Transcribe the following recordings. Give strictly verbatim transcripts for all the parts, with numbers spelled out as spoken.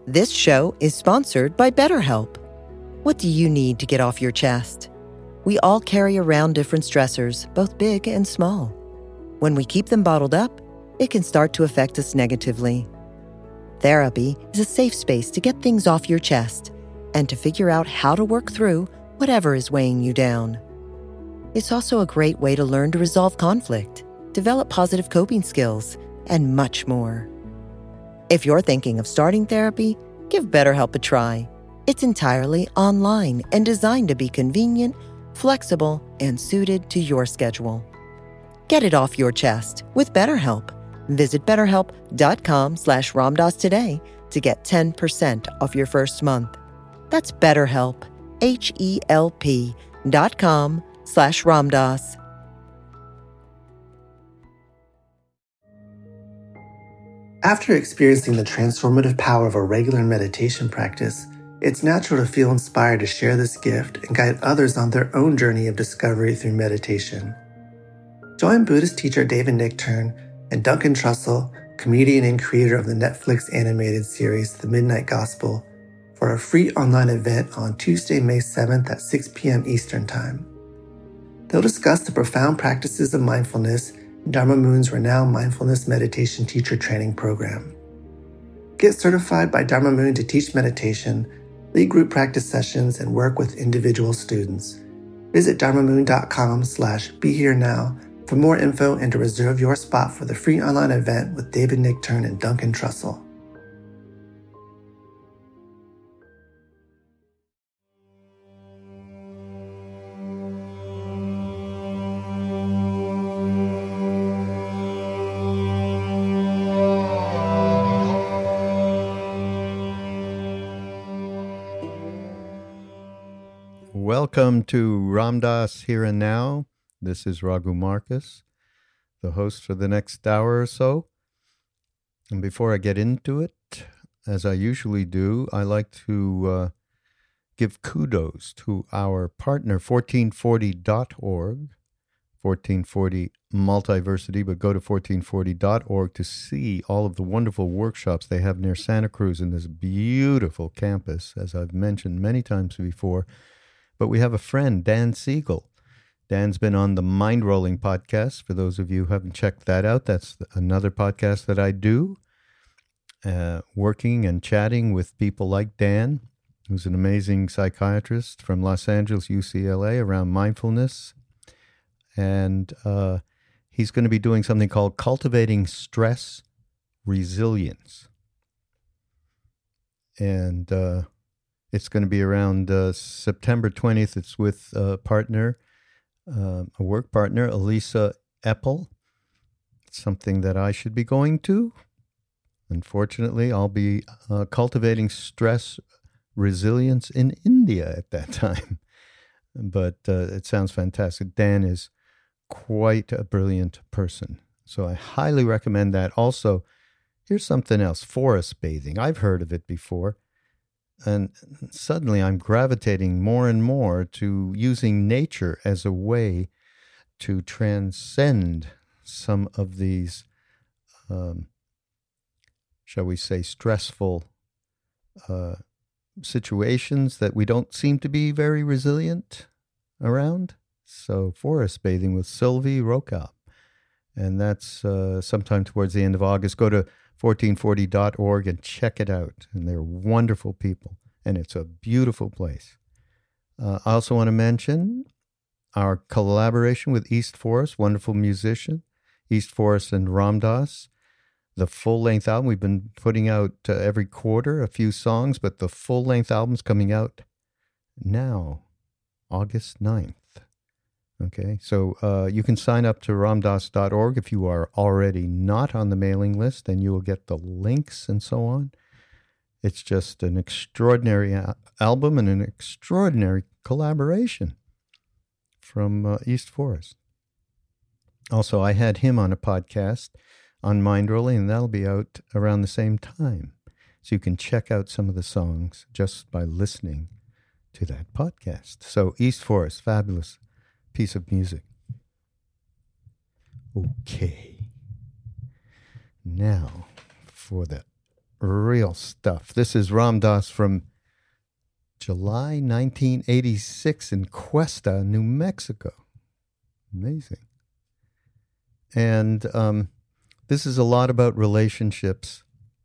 This show is sponsored by BetterHelp. What do you need to get off your chest? We all carry around different stressors, both big and small. When we keep them bottled up, it can start to affect us negatively. Therapy is a safe space to get things off your chest and to figure out how to work through whatever is weighing you down. It's also a great way to learn to resolve conflict, develop positive coping skills, and much more. If you're thinking of starting therapy, give BetterHelp a try. It's entirely online and designed to be convenient, flexible, and suited to your schedule. Get it off your chest with BetterHelp. Visit betterhelp.com slash Ramdas today to get ten percent off your first month. That's BetterHelp, H-E-L-P dot com slash Ramdas. After experiencing the transformative power of a regular meditation practice, it's natural to feel inspired to share this gift and guide others on their own journey of discovery through meditation. Join Buddhist teacher David Nichtern and Duncan Trussell, comedian and creator of the Netflix animated series The Midnight Gospel, for a free online event on Tuesday, May seventh at six p.m. Eastern Time. They'll discuss the profound practices of mindfulness in Dharma Moon's renowned mindfulness meditation teacher training program. Get certified by Dharma Moon to teach meditation, lead group practice sessions, and work with individual students. Visit dharmamoon.com slash be here now for more info and to reserve your spot for the free online event with David Nichtern and Duncan Trussell. Welcome to Ramdas Here and Now. This is Raghu Marcus, the host for the next hour or so. And before I get into it, as I usually do, I like to uh, give kudos to our partner, fourteen forty dot org, fourteen forty Multiversity, but go to fourteen forty dot org to see all of the wonderful workshops they have near Santa Cruz in this beautiful campus, as I've mentioned many times before. But we have a friend, Dan Siegel. Dan's been on the Mind Rolling podcast. For those of you who haven't checked that out, that's another podcast that I do, uh, working and chatting with people like Dan, who's an amazing psychiatrist from Los Angeles, U C L A, around mindfulness. And uh, he's going to be doing something called Cultivating Stress Resilience. And uh, it's going to be around uh, September twentieth. It's with a partner, uh, a work partner, Elisa Epple. It's something that I should be going to. Unfortunately, I'll be uh, cultivating stress resilience in India at that time. But uh, it sounds fantastic. Dan is quite a brilliant person. So I highly recommend that. Also, here's something else, forest bathing. I've heard of it before. And suddenly I'm gravitating more and more to using nature as a way to transcend some of these, um, shall we say, stressful uh, situations that we don't seem to be very resilient around. So forest bathing with Sylvie Rokap. And that's uh, sometime towards the end of August. Go to fourteen forty dot org and check it out. And they're wonderful people. And it's a beautiful place. Uh, I also want to mention our collaboration with East Forest, wonderful musician, East Forest and Ramdas. The full-length album, we've been putting out uh, every quarter a few songs, but the full-length album's coming out now, August ninth. Okay, so uh, you can sign up to ramdas dot org if you are already not on the mailing list, and you will get the links and so on. It's just an extraordinary a- album and an extraordinary collaboration from uh, East Forest. Also, I had him on a podcast on Mind Rolling, and that'll be out around the same time. So you can check out some of the songs just by listening to that podcast. So East Forest, fabulous piece of music. Okay. Now for the real stuff. This is Ram Dass from July nineteen eighty-six in Cuesta, New Mexico. Amazing. And um, this is a lot about relationships.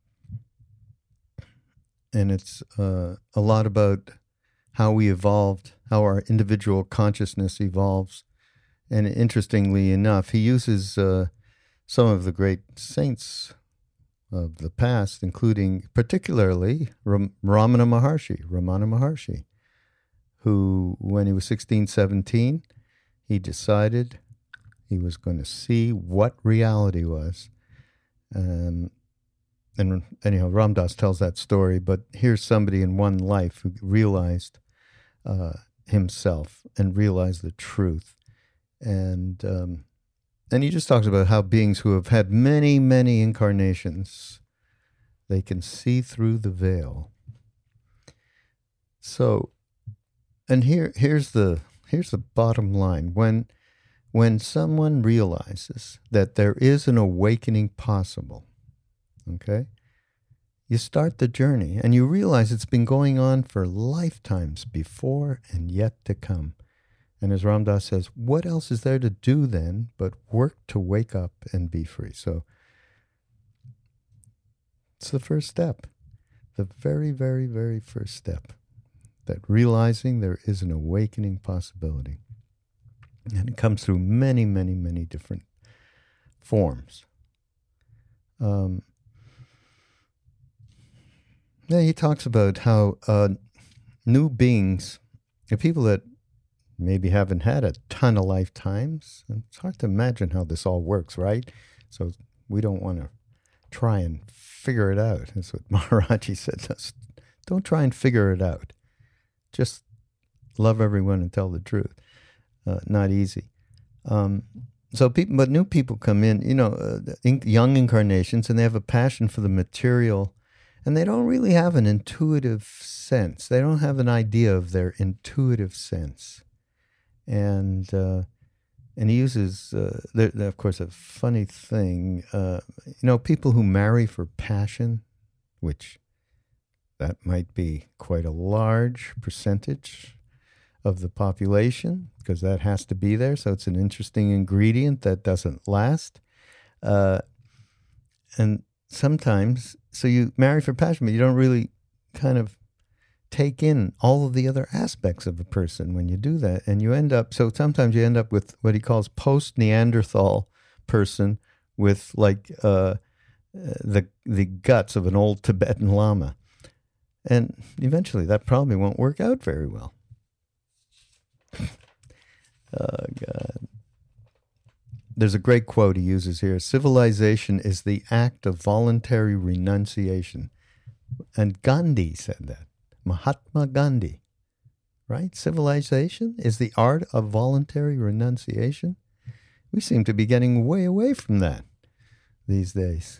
And it's uh, a lot about how we evolved, how our individual consciousness evolves. And interestingly enough, he uses uh, some of the great saints of the past, including particularly Ram- Ramana Maharshi, Ramana Maharshi, who, when he was sixteen, seventeen, he decided he was going to see what reality was. Um, and anyhow, Ram Dass tells that story, but here's somebody in one life who realized uh, himself and realized the truth. And um, and he just talks about how beings who have had many, many incarnations, they can see through the veil. So, and here here's the here's the bottom line. When when someone realizes that there is an awakening possible, okay, you start the journey and you realize it's been going on for lifetimes before and yet to come. And as Ram Dass says, what else is there to do then but work to wake up and be free? So it's the first step, the very, very, very first step, that realizing there is an awakening possibility. And it comes through many, many, many different forms. Um, yeah, he talks about how uh, new beings, the people that maybe haven't had a ton of lifetimes. It's hard to imagine how this all works, right? So we don't want to try and figure it out. That's what Maharaji said. Just don't try and figure it out. Just love everyone and tell the truth. Uh, not easy. Um, so people, but new people come in, you know, uh, young incarnations, and they have a passion for the material, and they don't really have an intuitive sense. They don't have an idea of their intuitive sense. And uh, and he uses, uh, they're, they're of course, a funny thing. Uh, you know, people who marry for passion, which that might be quite a large percentage of the population, because that has to be there. So it's an interesting ingredient that doesn't last. Uh, and sometimes, so you marry for passion, but you don't really kind of take in all of the other aspects of a person when you do that. And you end up, so sometimes you end up with what he calls post-Neanderthal person with like uh, the the guts of an old Tibetan Lama. And eventually that probably won't work out very well. Oh, God. There's a great quote he uses here. Civilization is the act of voluntary renunciation. And Gandhi said that. Mahatma Gandhi, right? Civilization is the art of voluntary renunciation. We seem to be getting way away from that these days.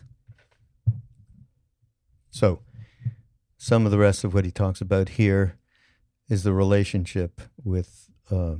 So, some of the rest of what he talks about here is the relationship with uh,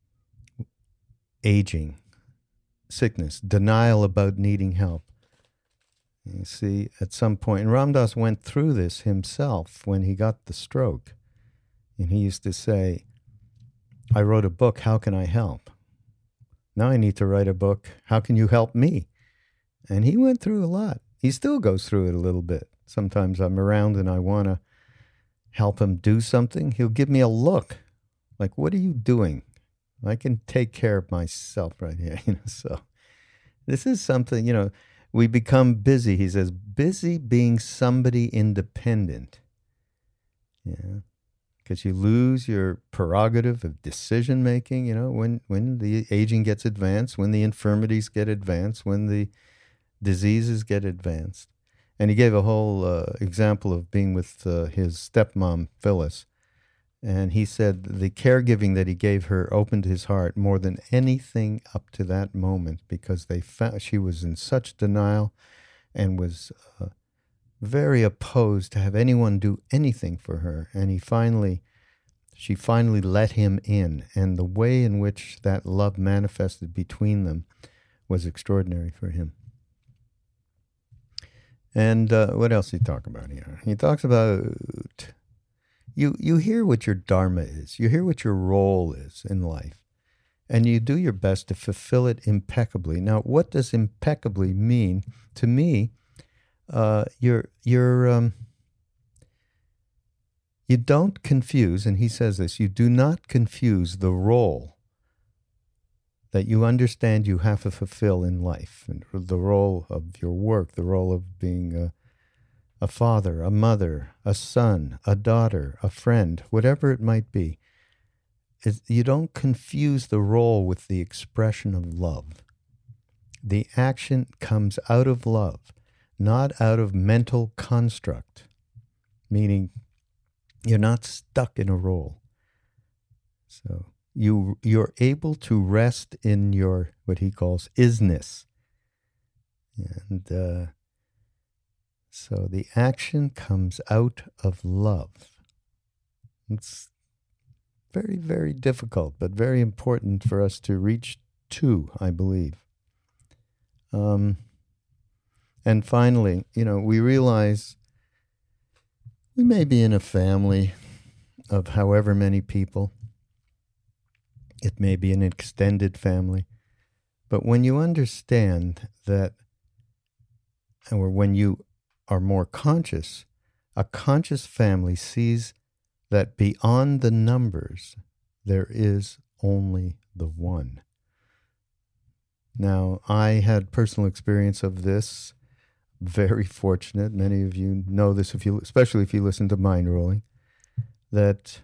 aging, sickness, denial about needing help. You see, at some point, and Ram Dass went through this himself when he got the stroke. And he used to say, I wrote a book, how can I help? Now I need to write a book, how can you help me? And he went through a lot. He still goes through it a little bit. Sometimes I'm around and I want to help him do something. He'll give me a look, like, what are you doing? I can take care of myself right here. You know, so this is something, you know, we become busy. He says, busy being somebody independent. Yeah. Because you lose your prerogative of decision making, you know, when, when the aging gets advanced, when the infirmities get advanced, when the diseases get advanced. And he gave a whole uh, example of being with uh, his stepmom, Phyllis. And he said the caregiving that he gave her opened his heart more than anything up to that moment, because they found she was in such denial and was uh, very opposed to have anyone do anything for her. And he finally, she finally let him in. And the way in which that love manifested between them was extraordinary for him. And uh, what else he talk about here? He talks about you. You hear what your dharma is. You hear what your role is in life, and you do your best to fulfill it impeccably. Now, what does impeccably mean to me? Uh, you're you're um, you don't confuse, and he says this. You do not confuse the role that you understand you have to fulfill in life, and the role of your work, the role of being a, a father, a mother, a son, a daughter, a friend, whatever it might be. Is you don't confuse the role with the expression of love. The action comes out of love, not out of mental construct, meaning you're not stuck in a role. So you, you're able to rest in your, what he calls isness. And uh, so the action comes out of love. It's very, very difficult, but very important for us to reach to, I believe. Um, and finally, you know, we realize we may be in a family of however many people. It may be an extended family. But when you understand that, or when you are more conscious, a conscious family sees that beyond the numbers, there is only the one. Now, I had personal experience of this. Very fortunate. Many of you know this, if you, especially if you listen to Mindrolling, that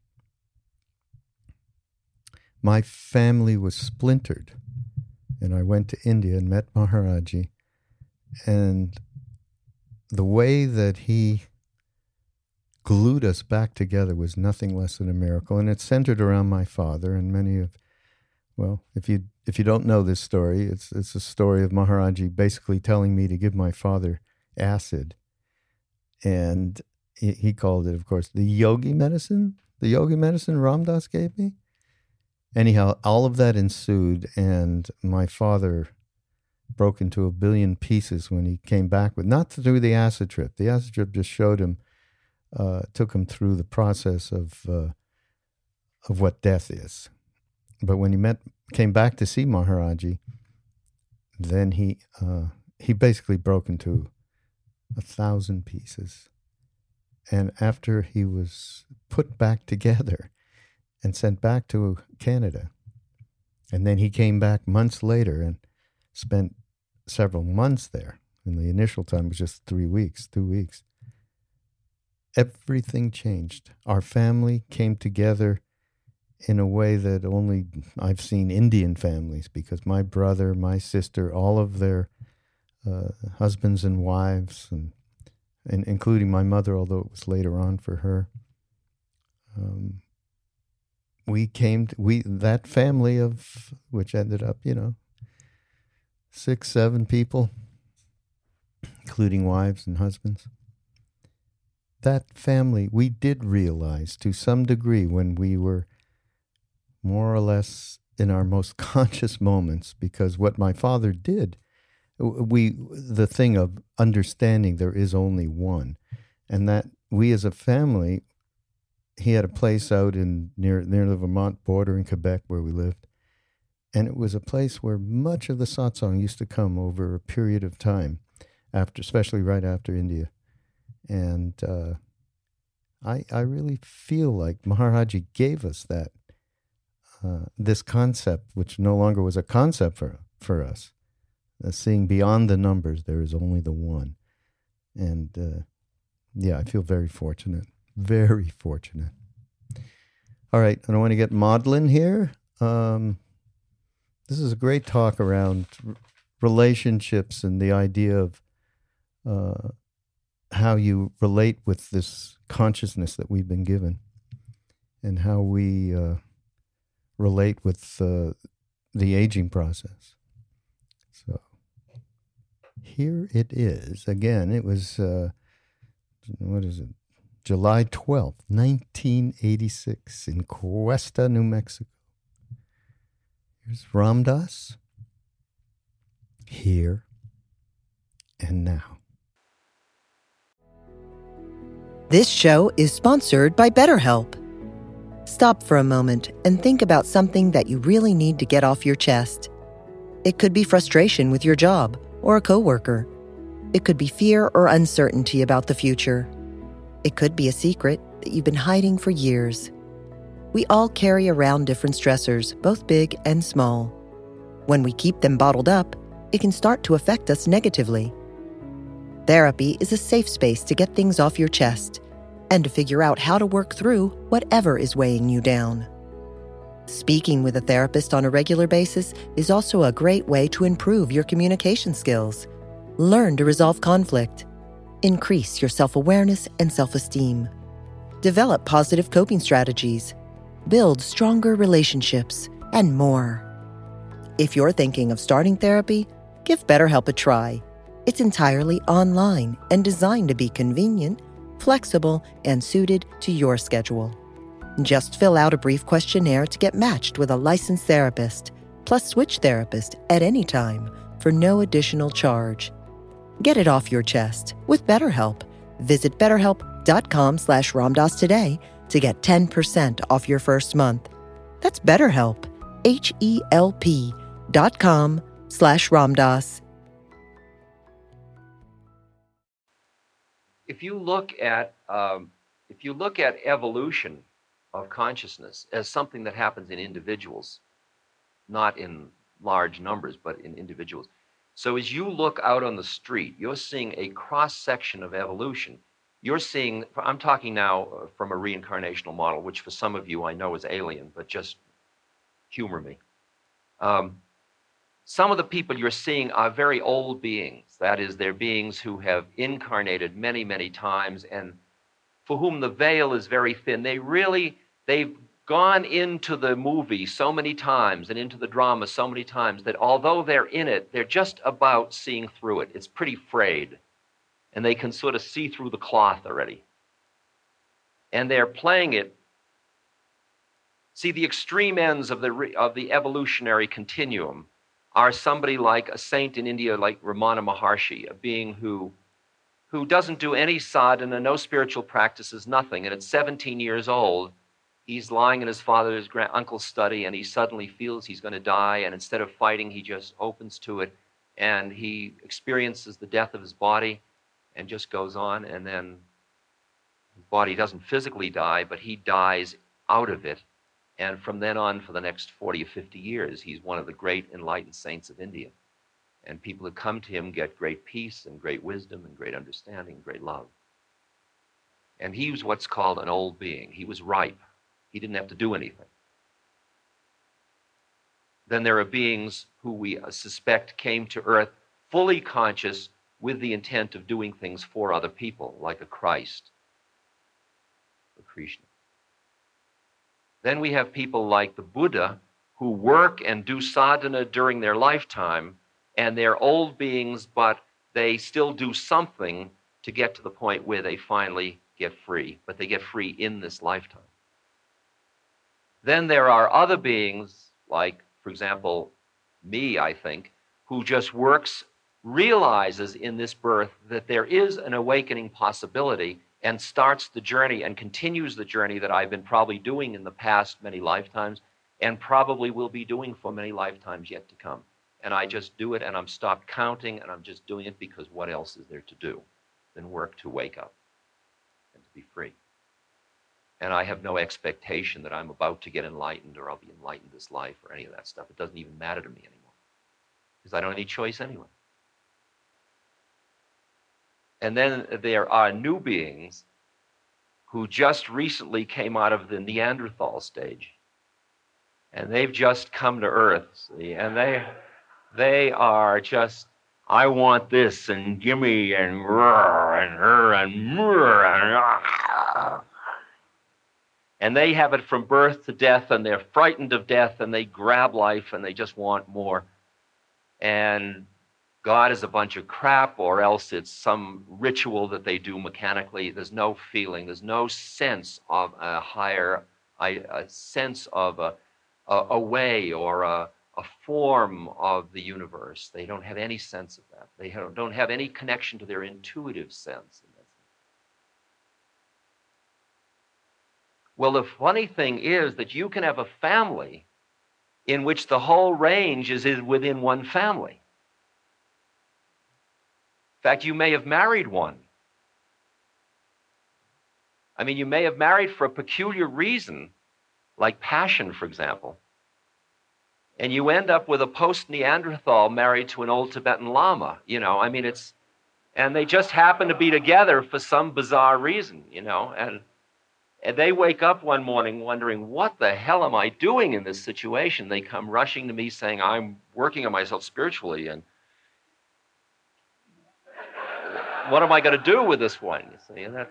my family was splintered. And I went to India and met Maharaji. And the way that he glued us back together was nothing less than a miracle. And it's centered around my father and many of, well, if you if you don't know this story, it's it's a story of Maharaji basically telling me to give my father acid. And he, he called it, of course, the yogi medicine, the yogi medicine Ram Dass gave me. Anyhow, all of that ensued, and my father broke into a billion pieces when he came back with, not through the acid trip. The acid trip just showed him, uh, took him through the process of uh, of what death is. But when he met, came back to see Maharaji, then he uh, he basically broke into a thousand pieces. And after he was put back together and sent back to Canada, and then he came back months later and spent several months there. And the initial time was just three weeks, two weeks. Everything changed. Our family came together in a way that only I've seen Indian families, because my brother, my sister, all of their uh, husbands and wives, and, and including my mother, although it was later on for her, um, we came, to, we that family of, which ended up, you know, six, seven people, including wives and husbands. That family, we did realize to some degree when we were more or less in our most conscious moments, because what my father did, we the thing of understanding there is only one, and that we as a family, he had a place out in near near the Vermont border in Quebec where we lived, and it was a place where much of the satsang used to come over a period of time, after, especially right after India, and uh, I I really feel like Maharaji gave us that. Uh, this concept, which no longer was a concept for for us, uh, seeing beyond the numbers, there is only the one. And uh, yeah, I feel very fortunate, very fortunate. All right, I don't want to get maudlin here. Um, this is a great talk around r- relationships and the idea of uh, how you relate with this consciousness that we've been given, and how we uh, relate with uh, the aging process. So here it is. Again, it was, uh, what is it? July twelfth, nineteen eighty-six in Cuesta, New Mexico. Here's Ram Dass, here and now. This show is sponsored by BetterHelp. Stop for a moment and think about something that you really need to get off your chest. It could be frustration with your job or a coworker. It could be fear or uncertainty about the future. It could be a secret that you've been hiding for years. We all carry around different stressors, both big and small. When we keep them bottled up, it can start to affect us negatively. Therapy is a safe space to get things off your chest and to figure out how to work through whatever is weighing you down. Speaking with a therapist on a regular basis is also a great way to improve your communication skills, learn to resolve conflict, increase your self-awareness and self-esteem, develop positive coping strategies, build stronger relationships, and more. If you're thinking of starting therapy, give BetterHelp a try. It's entirely online and designed to be convenient, flexible, and suited to your schedule. Just fill out a brief questionnaire to get matched with a licensed therapist, plus switch therapist at any time for no additional charge. Get it off your chest with BetterHelp. Visit betterhelp.com slash Ramdas today to get ten percent off your first month. That's BetterHelp, H-E-L-P dot com slash Ramdas. If you look at um, if you look at evolution of consciousness as something that happens in individuals, not in large numbers, but in individuals. So as you look out on the street, you're seeing a cross-section of evolution. You're seeing, I'm talking now from a reincarnational model, which for some of you I know is alien, but just humor me. Um, Some of the people you're seeing are very old beings. That is, they're beings who have incarnated many, many times and for whom the veil is very thin. They really, they've gone into the movie so many times and into the drama so many times that although they're in it, they're just about seeing through it. It's pretty frayed. And they can sort of see through the cloth already. And they're playing it. See, the extreme ends of the, of the evolutionary continuum are somebody like a saint in India like Ramana Maharshi, a being who, who doesn't do any sadhana, no spiritual practices, nothing. And at seventeen years old, he's lying in his father's grand uncle's study and he suddenly feels he's going to die. And instead of fighting, he just opens to it and he experiences the death of his body and just goes on. And then his body doesn't physically die, but he dies out of it. And from then on, for the next forty or fifty years, he's one of the great enlightened saints of India. And people who come to him get great peace and great wisdom and great understanding, great love. And he was what's called an old being. He was ripe. He didn't have to do anything. Then there are beings who we suspect came to earth fully conscious with the intent of doing things for other people, like a Christ or Krishna. Then we have people like the Buddha who work and do sadhana during their lifetime, and they're old beings, but they still do something to get to the point where they finally get free, but they get free in this lifetime. Then there are other beings, like, for example, me, I think, who just works, realizes in this birth that there is an awakening possibility and starts the journey and continues the journey that I've been probably doing in the past many lifetimes and probably will be doing for many lifetimes yet to come. And I just do it and I'm stopped counting and I'm just doing it because what else is there to do than work to wake up and to be free? And I have no expectation that I'm about to get enlightened or I'll be enlightened this life or any of that stuff. It doesn't even matter to me anymore because I don't have any choice anyway. And then there are new beings who just recently came out of the Neanderthal stage. And they've just come to Earth, see, and they they are just, I want this, and gimme, and roar, and her, and roar, and ah. And they have it from birth to death, and they're frightened of death, and they grab life, and they just want more. And God is a bunch of crap, or else it's some ritual that they do mechanically. There's no feeling. There's no sense of a higher, a sense of a, a, a way or a, a form of the universe. They don't have any sense of that. They have, don't have any connection to their intuitive sense. Well, the funny thing is that you can have a family in which the whole range is within one family. In fact, you may have married one. I mean, you may have married for a peculiar reason, like passion, for example, and you end up with a post-Neanderthal married to an old Tibetan Lama, you know, I mean, it's, and they just happen to be together for some bizarre reason, you know, and, and they wake up one morning wondering, what the hell am I doing in this situation? They come rushing to me saying, I'm working on myself spiritually, and what am I going to do with this one? You see, and that's,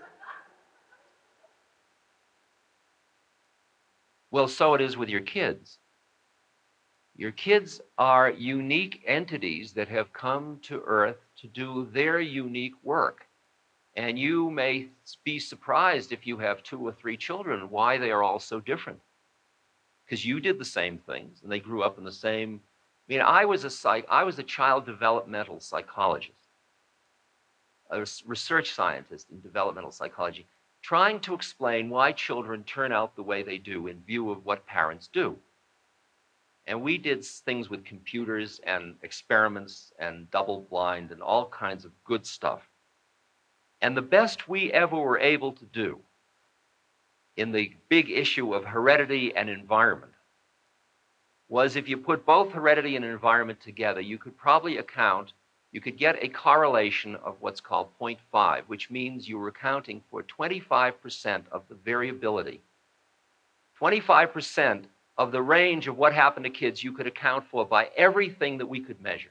well, so it is with your kids. Your kids are unique entities that have come to Earth to do their unique work. And you may be surprised if you have two or three children why they are all so different. Because you did the same things, and they grew up in the same. I mean, I was a psych, I was a child developmental psychologist, a research scientist in developmental psychology, trying to explain why children turn out the way they do in view of what parents do. And we did things with computers and experiments and double blind and all kinds of good stuff. And the best we ever were able to do in the big issue of heredity and environment was, if you put both heredity and environment together, you could probably account, you could get a correlation of what's called zero point five, which means you were accounting for twenty-five percent of the variability. twenty-five percent of the range of what happened to kids you could account for by everything that we could measure.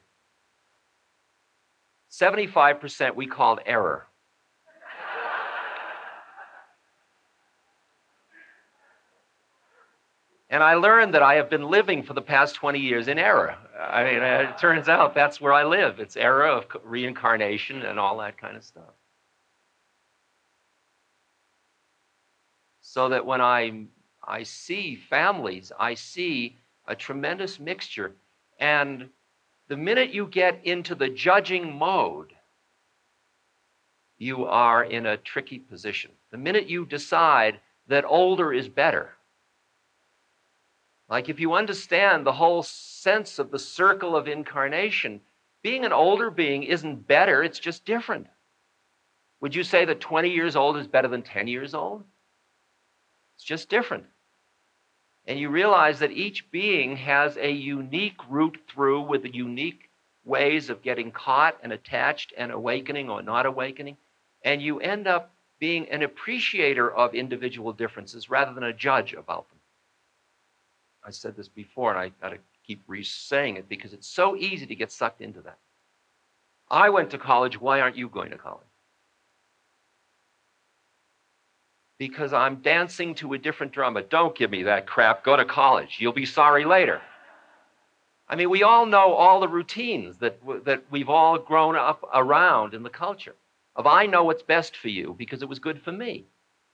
seventy-five percent we called error. And I learned that I have been living for the past twenty years in error. I mean, it turns out that's where I live. It's error of reincarnation and all that kind of stuff. So that when I, I see families, I see a tremendous mixture. And the minute you get into the judging mode, you are in a tricky position. The minute you decide that older is better, like if you understand the whole sense of the circle of incarnation, being an older being isn't better, it's just different. Would you say that twenty years old is better than ten years old? It's just different. And you realize that each being has a unique route through with unique ways of getting caught and attached and awakening or not awakening. And you end up being an appreciator of individual differences rather than a judge about them. I said this before, and I got to keep re-saying it because it's so easy to get sucked into that. I went to college. Why aren't you going to college? Because I'm dancing to a different drummer. Don't give me that crap. Go to college. You'll be sorry later. I mean, we all know all the routines that, that we've all grown up around in the culture of, I know what's best for you because it was good for me.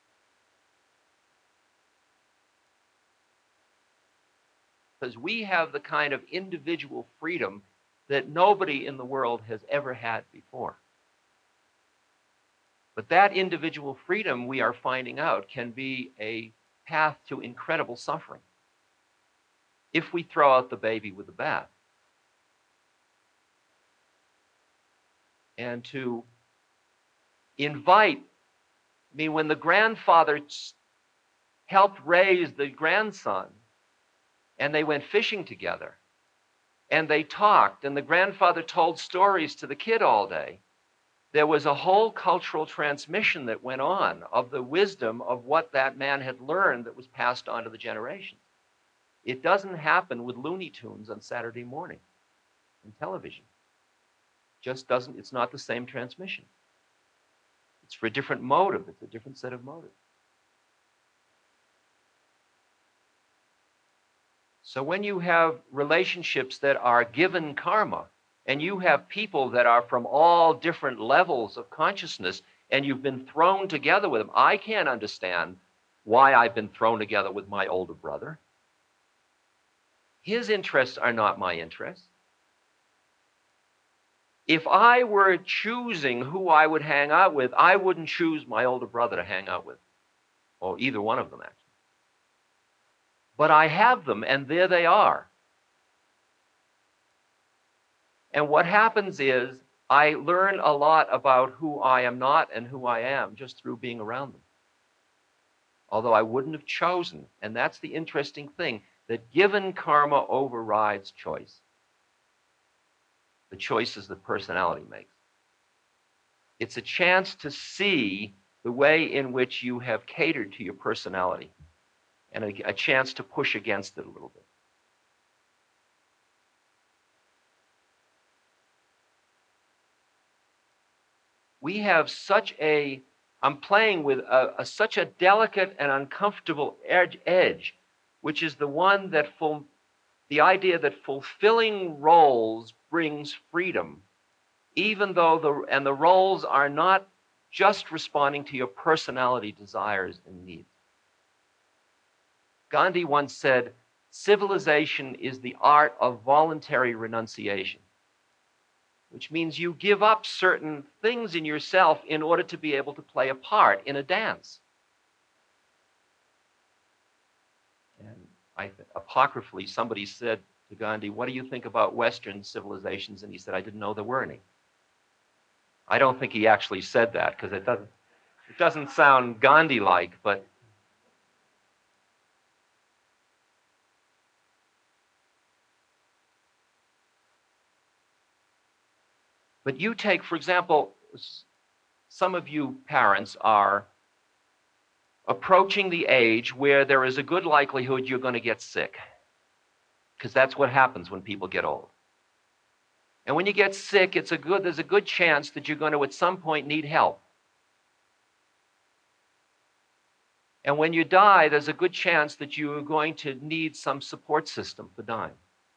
Because we have the kind of individual freedom that nobody in the world has ever had before. But that individual freedom, we are finding out, can be a path to incredible suffering if we throw out the baby with the bath. And to invite, I mean, when the grandfather helped raise the grandson, and they went fishing together, and they talked, and the grandfather told stories to the kid all day, there was a whole cultural transmission that went on of the wisdom of what that man had learned that was passed on to the generations. It doesn't happen with Looney Tunes on Saturday morning in television. Just doesn't, it's not the same transmission. It's for a different motive, it's a different set of motives. So when you have relationships that are given karma, and you have people that are from all different levels of consciousness, and you've been thrown together with them, I can't understand why I've been thrown together with my older brother. His interests are not my interests. If I were choosing who I would hang out with, I wouldn't choose my older brother to hang out with, or either one of them, actually. but I have them, and there they are. And what happens is I learn a lot about who I am not and who I am just through being around them. Although I wouldn't have chosen. And that's the interesting thing, that given karma overrides choice. The choices that personality makes. It's a chance to see the way in which you have catered to your personality, and a, a chance to push against it a little bit. We have such a, I'm playing with a, a, such a delicate and uncomfortable edge, edge, which is the one that, full, the idea that fulfilling roles brings freedom, even though the, and the roles are not just responding to your personality desires and needs. Gandhi once said, civilization is the art of voluntary renunciation, which means you give up certain things in yourself in order to be able to play a part in a dance. And I, apocryphally, somebody said to Gandhi, what do you think about Western civilizations? And he said, I didn't know there were any. I don't think he actually said that, because it doesn't, it doesn't sound Gandhi-like, but But you take, for example, some of you parents are approaching the age where there is a good likelihood you're going to get sick, because that's what happens when people get old. And when you get sick, it's a good, there's a good chance that you're going to at some point need help. And when you die, there's a good chance that you're going to need some support system for dying.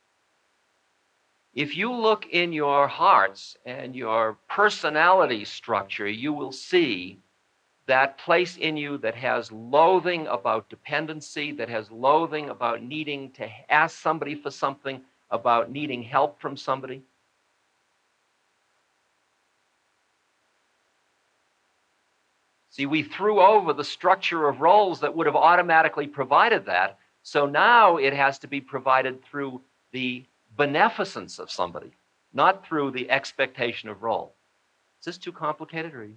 If you look in your hearts and your personality structure, you will see that place in you that has loathing about dependency, that has loathing about needing to ask somebody for something, about needing help from somebody. See, we threw over the structure of roles that would have automatically provided that, so now it has to be provided through the beneficence of somebody, not through the expectation of role. Is this too complicated? Or?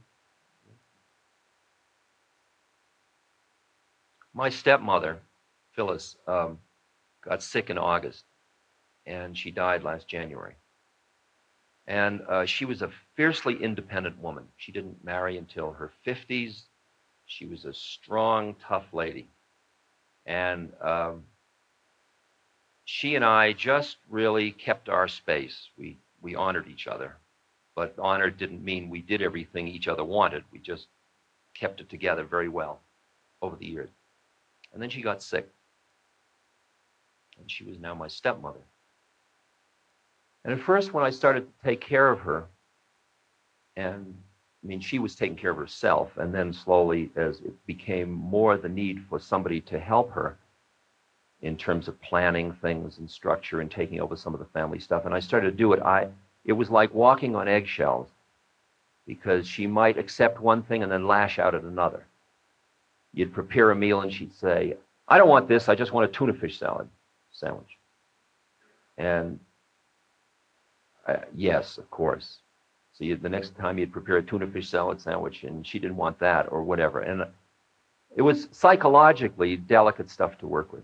My stepmother, Phyllis, um, got sick in August, and she died last January. And uh, she was a fiercely independent woman. She didn't marry until her fifties. She was a strong, tough lady. And um, she and I just really kept our space. We, we honored each other. But honor didn't mean we did everything each other wanted. We just kept it together very well over the years. And then she got sick. And she was now my stepmother. And at first, when I started to take care of her, and I mean, she was taking care of herself, and then slowly, as it became more the need for somebody to help her in terms of planning things and structure and taking over some of the family stuff, and I started to do it, I, it was like walking on eggshells, because she might accept one thing and then lash out at another. You'd prepare a meal, and she'd say, I don't want this, I just want a tuna fish salad sandwich. And Uh, yes, of course. So you, the next time you'd prepare a tuna fish salad sandwich, and she didn't want that or whatever. And it was psychologically delicate stuff to work with,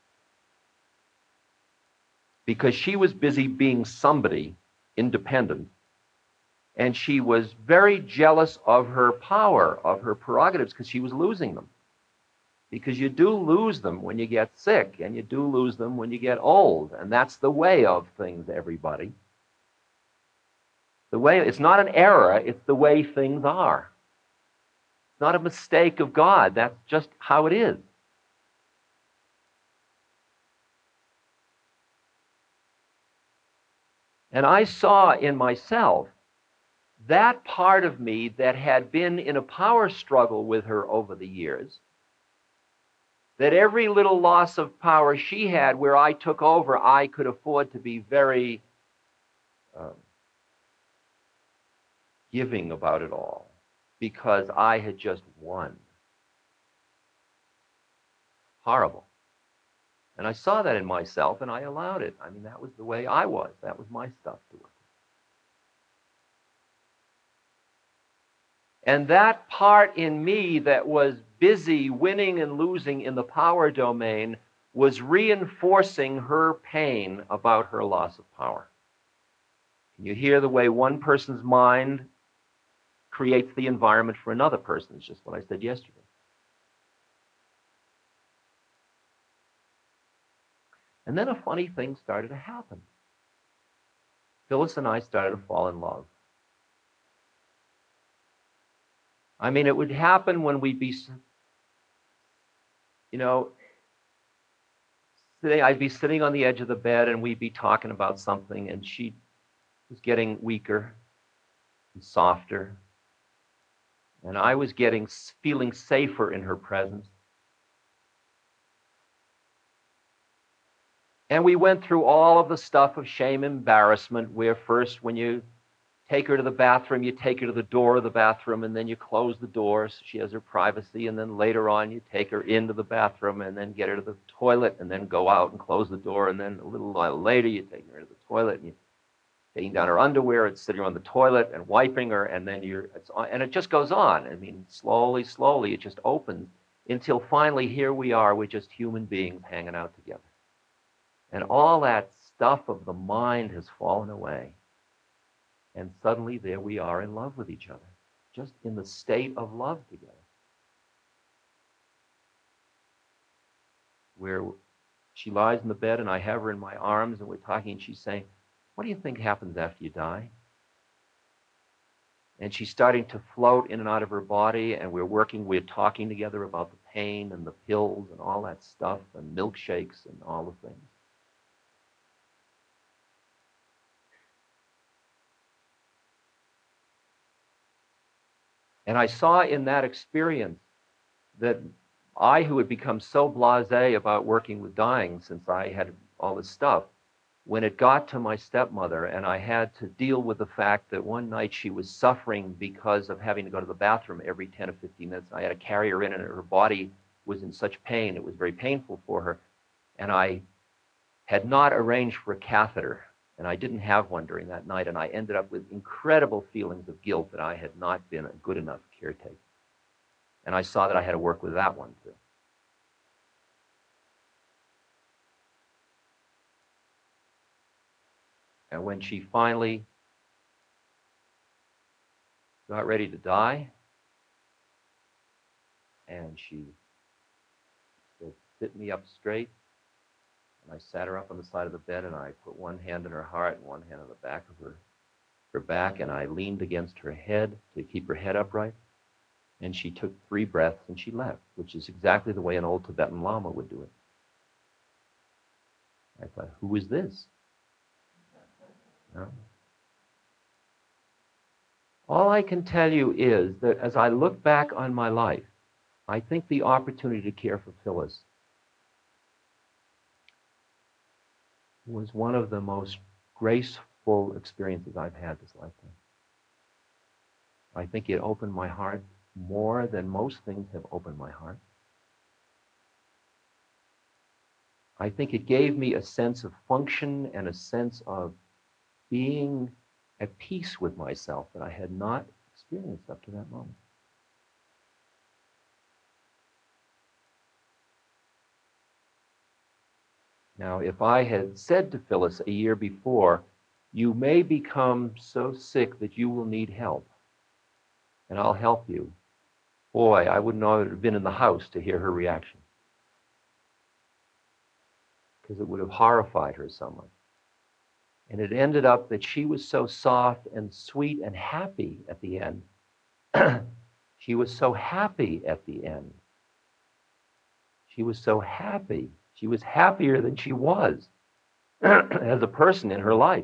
because she was busy being somebody independent, and she was very jealous of her power, of her prerogatives, because she was losing them. Because you do lose them when you get sick, and you do lose them when you get old, and that's the way of things, everybody. The way, it's not an error, it's the way things are. It's not a mistake of God, that's just how it is. And I saw in myself that part of me that had been in a power struggle with her over the years, that every little loss of power she had where I took over, I could afford to be very um, giving about it all, because I had just won. Horrible. And I saw that in myself, and I allowed it. I mean, that was the way I was. That was my stuff to work with. And that part in me that was busy winning and losing in the power domain was reinforcing her pain about her loss of power. Can you hear the way one person's mind creates the environment for another person? It's just what I said yesterday. And then a funny thing started to happen. Phyllis and I started to fall in love. I mean, it would happen when we'd be, you know, I'd be sitting on the edge of the bed and we'd be talking about something, and she was getting weaker and softer. And I was getting, feeling safer in her presence. And we went through all of the stuff of shame, embarrassment, where first when you take her to the bathroom, you take her to the door of the bathroom, and then you close the door so she has her privacy, and then later on you take her into the bathroom and then get her to the toilet and then go out and close the door, and then a little while later you take her to the toilet and you're taking down her underwear and sitting her on the toilet and wiping her, and then you're, it's on, and it just goes on. I mean, slowly, slowly it just opens until finally here we are, we're just human beings hanging out together. And all that stuff of the mind has fallen away. And suddenly there we are in love with each other, just in the state of love together. Where she lies in the bed and I have her in my arms and we're talking and she's saying, what do you think happens after you die? And she's starting to float in and out of her body, and we're working, we're talking together about the pain and the pills and all that stuff and milkshakes and all the things. And I saw in that experience that I, who had become so blasé about working with dying since I had all this stuff, when it got to my stepmother and I had to deal with the fact that one night she was suffering because of having to go to the bathroom every ten or fifteen minutes. I had to carry her in and her body was in such pain. It was very painful for her. And I had not arranged for a catheter. And I didn't have one during that night, and I ended up with incredible feelings of guilt that I had not been a good enough caretaker. And I saw that I had to work with that one too. And when she finally got ready to die, and she said, sit me up straight, and I sat her up on the side of the bed, and I put one hand in her heart and one hand on the back of her, her back, and I leaned against her head to keep her head upright. And she took three breaths and she left, which is exactly the way an old Tibetan Lama would do it. I thought, who is this? No. All I can tell you is that as I look back on my life, I think the opportunity to care for Phyllis was one of the most graceful experiences I've had this lifetime. I think it opened my heart more than most things have opened my heart. I think it gave me a sense of function and a sense of being at peace with myself that I had not experienced up to that moment. Now, if I had said to Phyllis a year before, you may become so sick that you will need help, and I'll help you, boy, I wouldn't know it had been in the house to hear her reaction, because it would have horrified her so much. And it ended up that she was so soft and sweet and happy at the end. She was so happy at the end. She was so happy. She was happier than she was as a person in her life,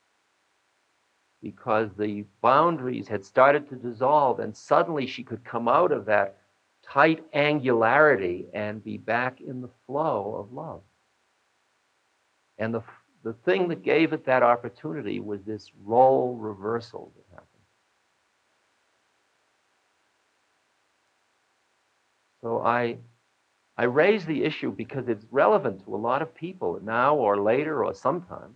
because the boundaries had started to dissolve, and suddenly she could come out of that tight angularity and be back in the flow of love. And the, the thing that gave it that opportunity was this role reversal that happened. So I, I raise the issue because it's relevant to a lot of people now or later or sometime.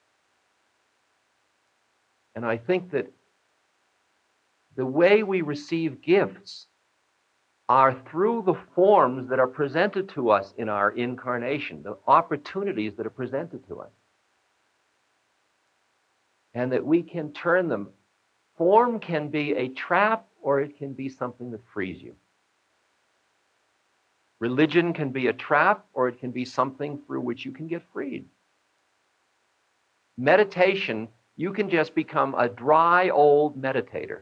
And I think that the way we receive gifts are through the forms that are presented to us in our incarnation, the opportunities that are presented to us. And that we can turn them. Form can be a trap or it can be something that frees you. Religion can be a trap or it can be something through which you can get freed. Meditation, you can just become a dry old meditator,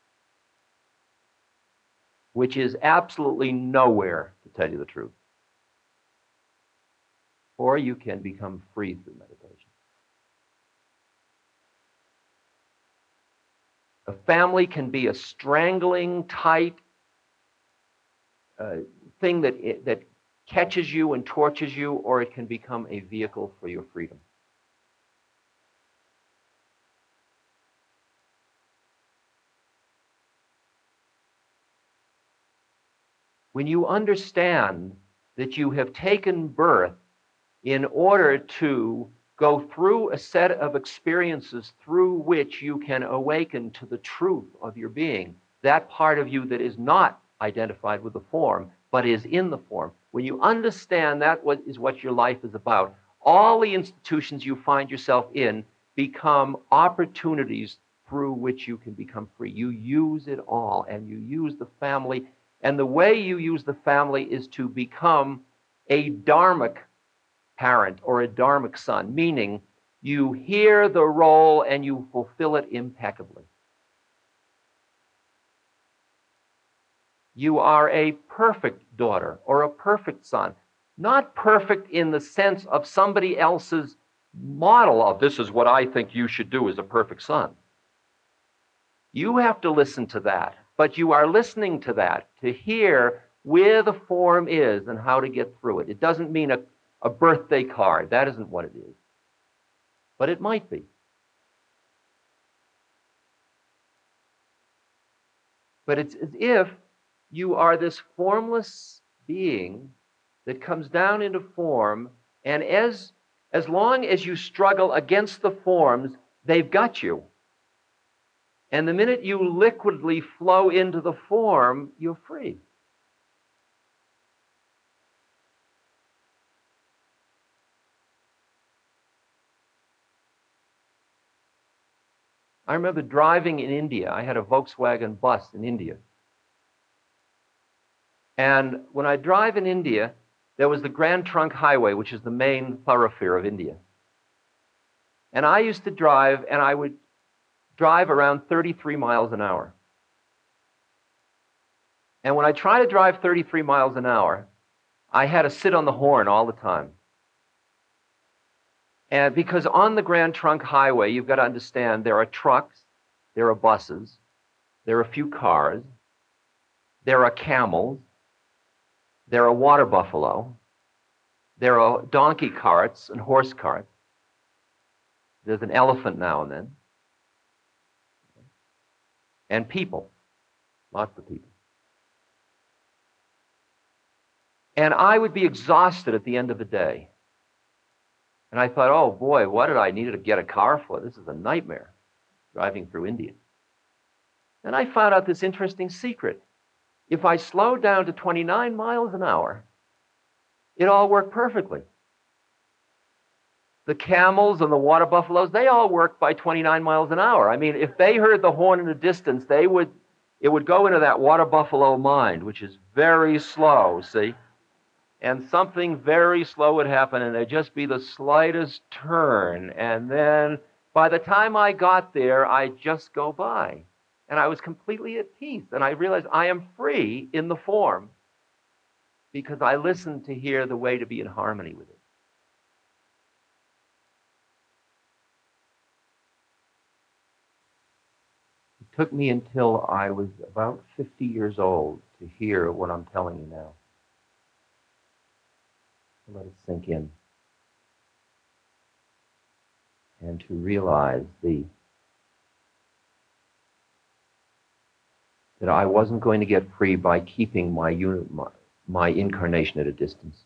which is absolutely nowhere, to tell you the truth. Or you can become free through meditation. A family can be a strangling, tight uh, thing that, it, that catches you and tortures you, or it can become a vehicle for your freedom. When you understand that you have taken birth in order to go through a set of experiences through which you can awaken to the truth of your being, that part of you that is not identified with the form, but is in the form. When you understand that what is what your life is about, all the institutions you find yourself in become opportunities through which you can become free. You use it all, and you use the family. And the way you use the family is to become a dharmic parent or a dharmic son, meaning you hear the role and you fulfill it impeccably. You are a perfect daughter or a perfect son. Not perfect in the sense of somebody else's model of this is what I think you should do as a perfect son. You have to listen to that, but you are listening to that to hear where the form is and how to get through it. It doesn't mean a, a birthday card. That isn't what it is. But it might be. But it's as if you are this formless being that comes down into form, and as, as long as you struggle against the forms, they've got you. And the minute you liquidly flow into the form, you're free. I remember driving in India. I had a Volkswagen bus in India. And when I drive in India, there was the Grand Trunk Highway, which is the main thoroughfare of India. And I used to drive, and I would drive around thirty-three miles an hour. And when I try to drive thirty-three miles an hour, I had to sit on the horn all the time. And because on the Grand Trunk Highway, you've got to understand there are trucks, there are buses, there are a few cars, there are camels, there are water buffalo, there are donkey carts and horse carts. There's an elephant now and then. And people, lots of people. And I would be exhausted at the end of the day. And I thought, oh boy, what did I need to get a car for? This is a nightmare, driving through India. And I found out this interesting secret. If I slowed down to twenty-nine miles an hour, it all worked perfectly. The camels and the water buffaloes, they all worked by twenty-nine miles an hour. I mean, if they heard the horn in the distance, they would, it would go into that water buffalo mind, which is very slow, see? And something very slow would happen, and there'd just be the slightest turn. And then by the time I got there, I'd just go by. And I was completely at peace. And I realized I am free in the form because I listened to hear the way to be in harmony with it. It took me until I was about fifty years old to hear what I'm telling you now. To let it sink in. And to realize the that I wasn't going to get free by keeping my, uni- my, my incarnation at a distance.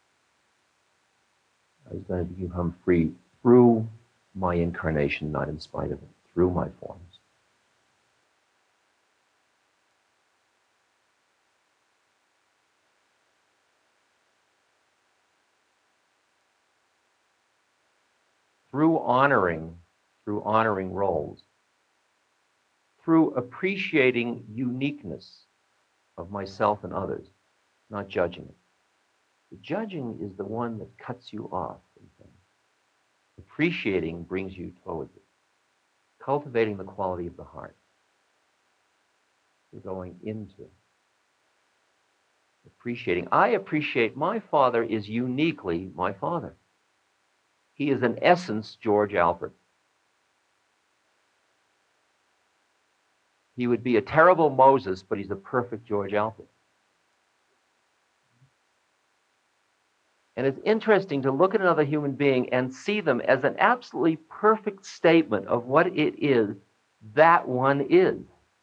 I was going to become free through my incarnation, not in spite of it, through my forms. Through honoring, through honoring roles, through appreciating uniqueness of myself and others, not judging it. The judging is the one that cuts you off from things. Appreciating brings you towards it. Cultivating the quality of the heart. You're going into appreciating. I appreciate my father is uniquely my father. He is in essence George Alfred. He would be a terrible Moses, but he's a perfect George Alfred. And it's interesting to look at another human being and see them as an absolutely perfect statement of what it is that one is.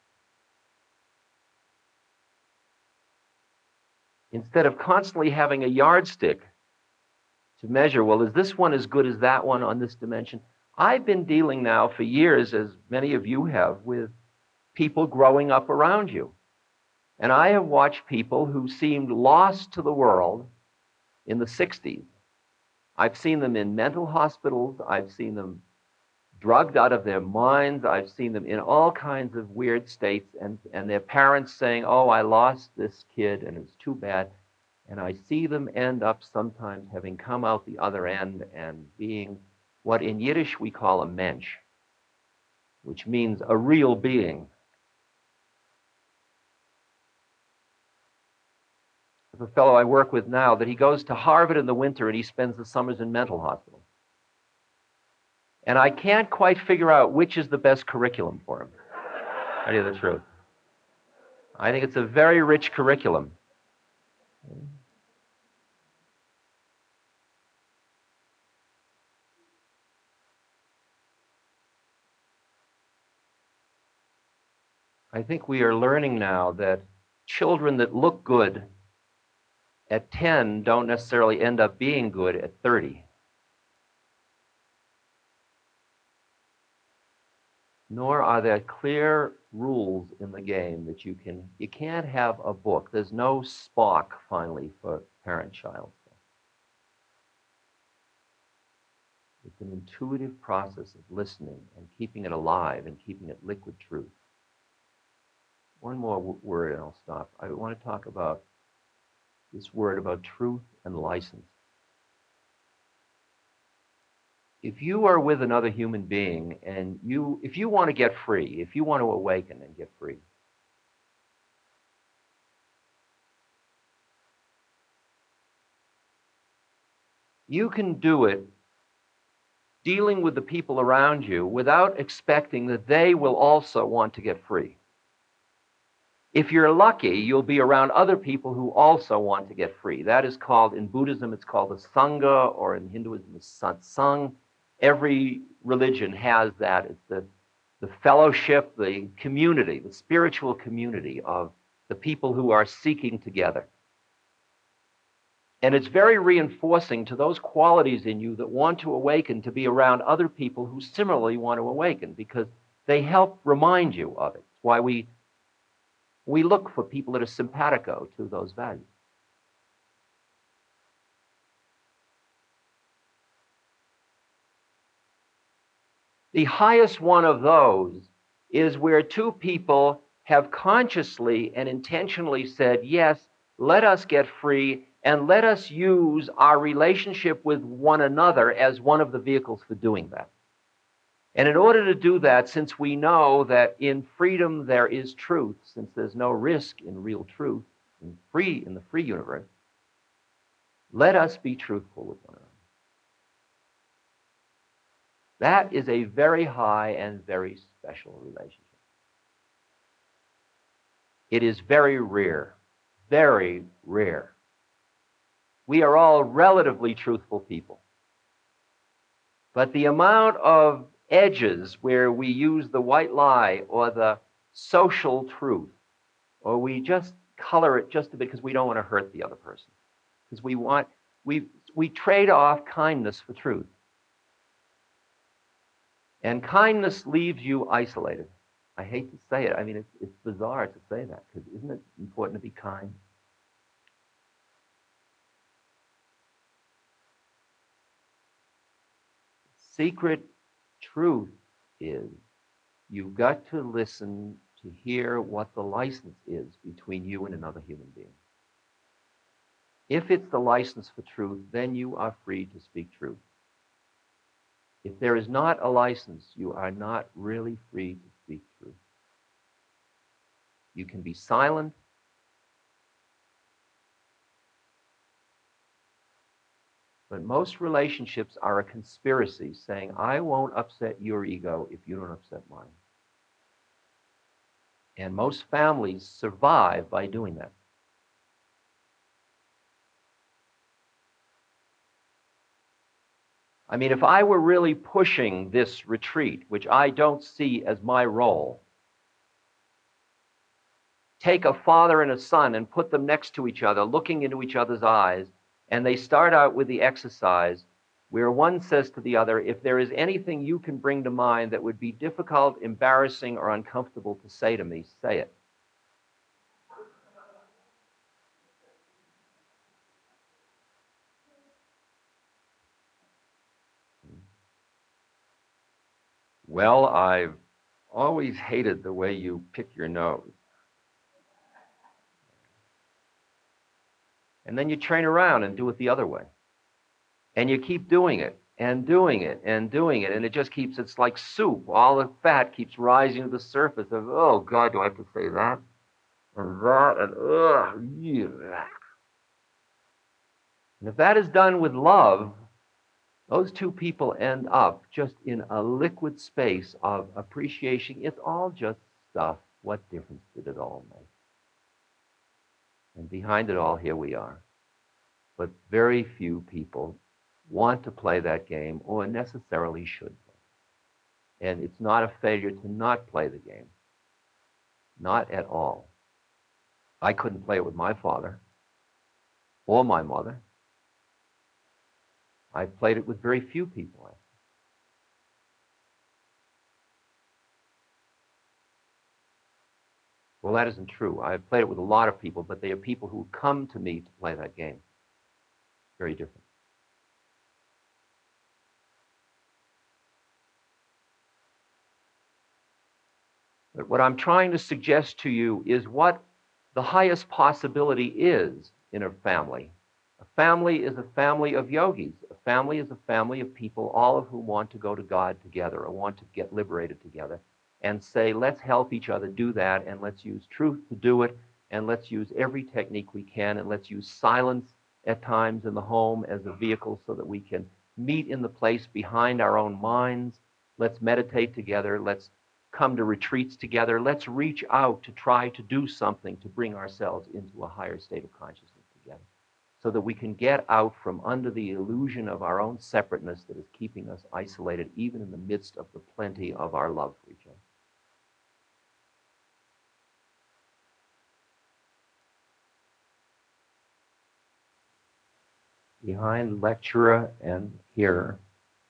Instead of constantly having a yardstick to measure, well, is this one as good as that one on this dimension? I've been dealing now for years, as many of you have, with people growing up around you. And I have watched people who seemed lost to the world in the sixties. I've seen them in mental hospitals. I've seen them drugged out of their minds. I've seen them in all kinds of weird states, and, and their parents saying, oh, I lost this kid, and it's too bad. And I see them end up sometimes having come out the other end and being what in Yiddish we call a mensch, which means a real being. There's a fellow I work with now that he goes to Harvard in the winter and he spends the summers in mental hospitals. And I can't quite figure out which is the best curriculum for him. I tell you the truth. I think it's a very rich curriculum. I think we are learning now that children that look good at ten don't necessarily end up being good at thirty. Nor are there clear rules in the game that you can, you can't have a book. There's no Spock, finally, for parent-child. It's an intuitive process of listening and keeping it alive and keeping it liquid truth. One more w- word and I'll stop. I want to talk about this word about truth and license. If you are with another human being and you, if you want to get free, if you want to awaken and get free, you can do it dealing with the people around you without expecting that they will also want to get free. If you're lucky, you'll be around other people who also want to get free. That is called, in Buddhism, it's called the Sangha, or in Hinduism, the Satsang. Every religion has that. It's the, the fellowship, the community, the spiritual community of the people who are seeking together. And it's very reinforcing to those qualities in you that want to awaken to be around other people who similarly want to awaken, because they help remind you of it. It's why we We look for people that are simpatico to those values. The highest one of those is where two people have consciously and intentionally said, yes, let us get free and let us use our relationship with one another as one of the vehicles for doing that. And in order to do that, since we know that in freedom there is truth, since there's no risk in real truth, in free in the free universe, let us be truthful with one another. That is a very high and very special relationship. It is very rare, very rare. We are all relatively truthful people. But the amount of edges where we use the white lie or the social truth, or we just color it just a bit because we don't want to hurt the other person. Because we want, we, we trade off kindness for truth. And kindness leaves you isolated. I hate to say it. I mean, it's, it's bizarre to say that, because isn't it important to be kind? Secret truth is you've got to listen to hear what the license is between you and another human being. If it's the license for truth, then you are free to speak truth. If there is not a license, you are not really free to speak truth. You can be silent. But most relationships are a conspiracy saying, I won't upset your ego if you don't upset mine. And most families survive by doing that. I mean, if I were really pushing this retreat, which I don't see as my role, take a father and a son and put them next to each other, looking into each other's eyes, and they start out with the exercise where one says to the other, if there is anything you can bring to mind that would be difficult, embarrassing, or uncomfortable to say to me, say it. Well, I've always hated the way you pick your nose. And then you train around and do it the other way. And you keep doing it and doing it and doing it. And it just keeps, it's like soup. All the fat keeps rising to the surface of, oh, God, do I have to say that? And that, and ugh, yeah. And if that is done with love, those two people end up just in a liquid space of appreciation. It's all just stuff. What difference did it all make? And behind it all, here we are. But very few people want to play that game or necessarily should play. And it's not a failure to not play the game. Not at all. I couldn't play it with my father or my mother. I played it with very few people. Well, that isn't true. I've played it with a lot of people, but they are people who come to me to play that game. Very different. But what I'm trying to suggest to you is what the highest possibility is in a family. A family is a family of yogis. A family is a family of people, all of whom want to go to God together or want to get liberated together and say, let's help each other do that, and let's use truth to do it, and let's use every technique we can, and let's use silence at times in the home as a vehicle so that we can meet in the place behind our own minds. Let's meditate together. Let's come to retreats together. Let's reach out to try to do something to bring ourselves into a higher state of consciousness together so that we can get out from under the illusion of our own separateness that is keeping us isolated even in the midst of the plenty of our love for each other. Behind lecturer and hearer,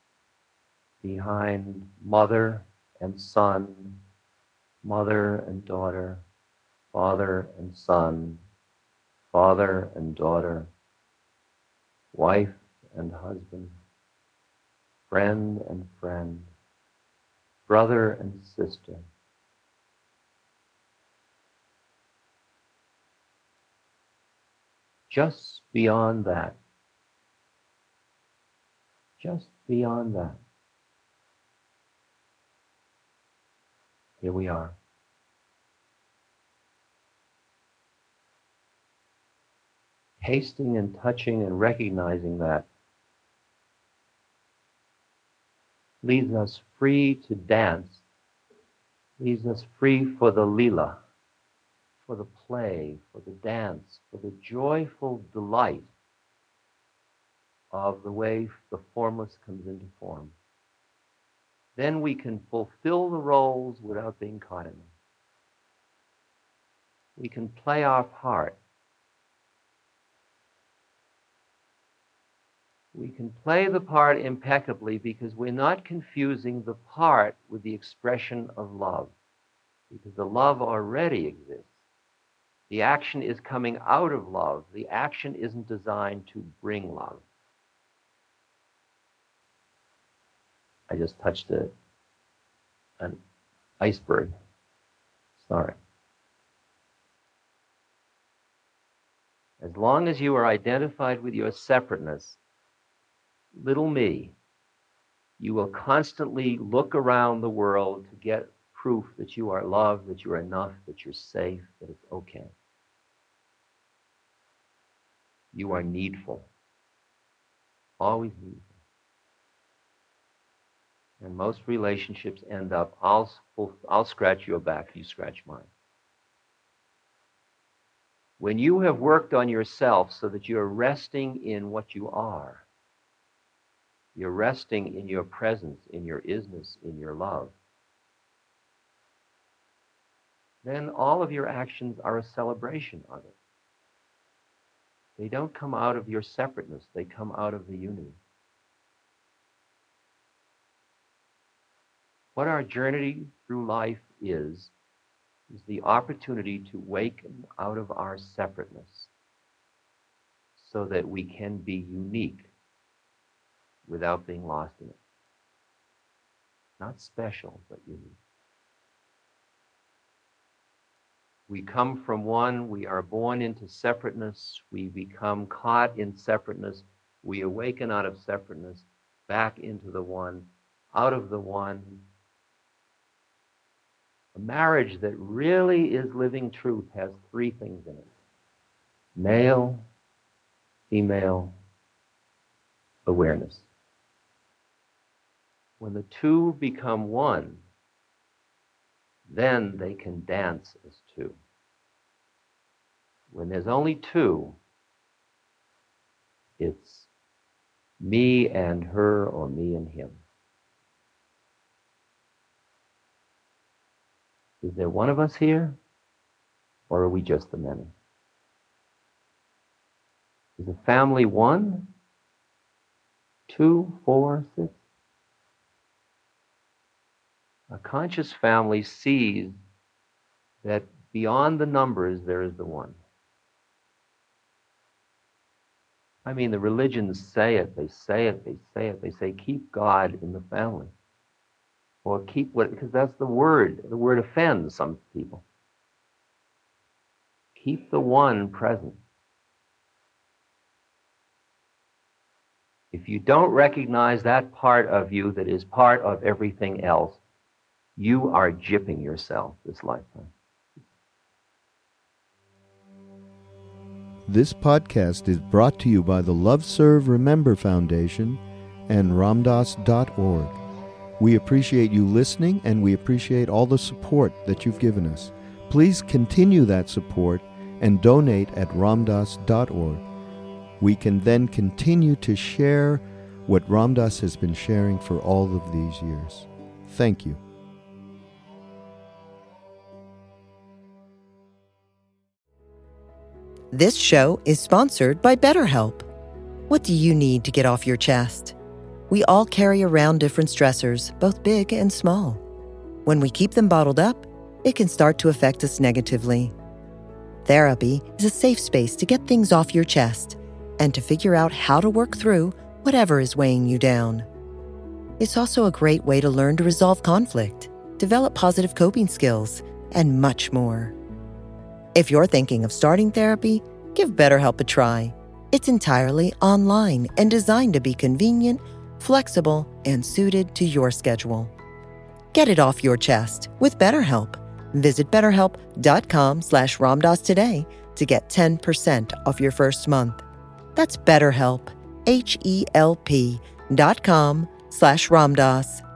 behind mother and son, mother and daughter, father and son, father and daughter, wife and husband, friend and friend, brother and sister. Just beyond that, just beyond that, here we are. Tasting and touching and recognizing that leaves us free to dance, leaves us free for the lila, for the play, for the dance, for the joyful delight of the way the formless comes into form. Then we can fulfill the roles without being caught in them. We can play our part. We can play the part impeccably because we're not confusing the part with the expression of love, because the love already exists. The action is coming out of love. The action isn't designed to bring love. I just touched a, an iceberg. Sorry. As long as you are identified with your separateness, little me, you will constantly look around the world to get proof that you are loved, that you're enough, that you're safe, that it's okay. You are needful. Always needful. And most relationships end up, I'll, I'll scratch your back, you scratch mine. When you have worked on yourself so that you're resting in what you are, you're resting in your presence, in your isness, in your love, then all of your actions are a celebration of it. They don't come out of your separateness, they come out of the unity. What our journey through life is, is the opportunity to waken out of our separateness so that we can be unique without being lost in it. Not special, but unique. We come from one, we are born into separateness, we become caught in separateness, we awaken out of separateness, back into the one, out of the one. A marriage that really is living truth has three things in it: male, female, awareness. When the two become one, then they can dance as two. When there's only two, it's me and her or me and him. Is there one of us here, or are we just the many? Is a family one, two, four, six? A conscious family sees that beyond the numbers, there is the one. I mean, the religions say it, they say it, they say it, they say, keep God in the family. Or keep what, because that's the word. The word offends some people. Keep the one present. If you don't recognize that part of you that is part of everything else, you are gypping yourself this lifetime. This podcast is brought to you by the Love Serve Remember Foundation and Ramdas dot org. We appreciate you listening, and we appreciate all the support that you've given us. Please continue that support and donate at Ramdas dot org. We can then continue to share what Ramdas has been sharing for all of these years. Thank you. This show is sponsored by BetterHelp. What do you need to get off your chest? We all carry around different stressors, both big and small. When we keep them bottled up, it can start to affect us negatively. Therapy is a safe space to get things off your chest and to figure out how to work through whatever is weighing you down. It's also a great way to learn to resolve conflict, develop positive coping skills, and much more. If you're thinking of starting therapy, give BetterHelp a try. It's entirely online and designed to be convenient, flexible, and suited to your schedule. Get it off your chest with BetterHelp. Visit betterhelp.com slash Ramdas today to get ten percent off your first month. That's BetterHelp, H E L P dot com slash Ramdas.